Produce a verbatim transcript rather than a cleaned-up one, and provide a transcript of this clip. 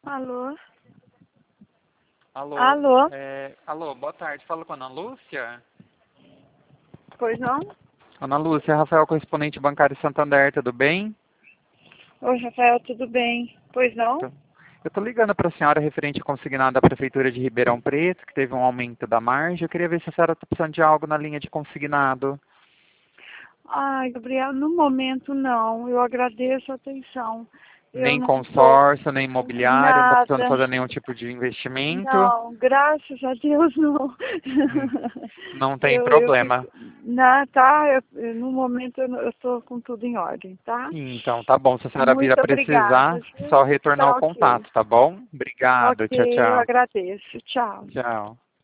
Alô? Alô? Alô? É, alô, boa tarde. Falo com a Ana Lúcia? Pois não? Ana Lúcia, Rafael, correspondente bancário Santander, tudo bem? Oi, Rafael, tudo bem? Pois não? Tô- Eu estou ligando para a senhora referente ao consignado da Prefeitura de Ribeirão Preto, que teve um aumento da margem. Eu queria ver se a senhora está precisando de algo na linha de consignado. Ai, Gabriel, no momento não. Eu agradeço a atenção. Eu Nem não estou consórcio, nem imobiliário, não está precisando nada. fazer nenhum tipo de investimento. Não, graças a Deus não. Hum, Não tem Eu, eu fico. problema. Não, tá? Eu, eu- no momento eu estou com tudo em ordem, tá? Então, tá bom. Se a senhora vir a Muito obrigada, precisar, viu? só retornar o Tá ok. contato, tá bom? Ok, Obrigado. Tchau, eu tchau. agradeço. Tchau. Tchau.